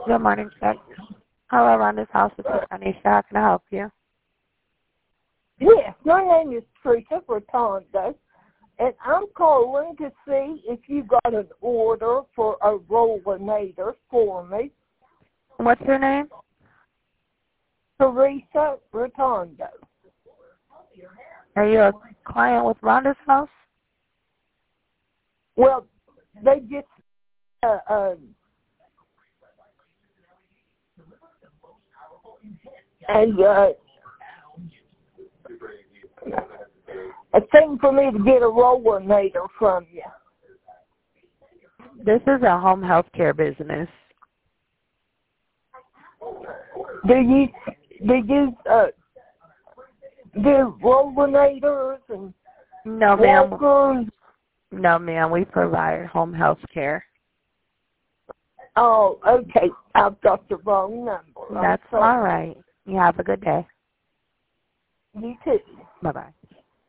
Good morning, Chuck. Hello, around this house is Anisha. How can I help you? Yes, my name is Teresa Rotondo, and I'm calling to see if you got an order for a rollinator for me. What's your name? Teresa Rotondo. Are you a client with Rhonda's house? Well, they just, a thing for me to get a rollinator from you. This is a home health care business. Do you do rollinators and No, ma'am. walkers? No, ma'am. We provide home health care. Oh, okay. I've got the wrong number. That's all right. You have a good day. You too. Bye-bye.